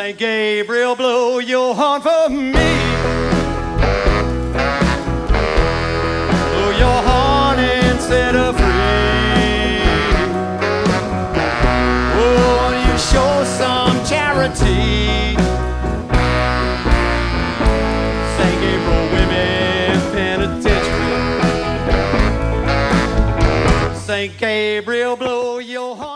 St. Gabriel, blow your horn for me. Blow your horn and set her free. Oh, you show some charity. St. Gabriel Women Penitentiary. St. Gabriel, blow your horn.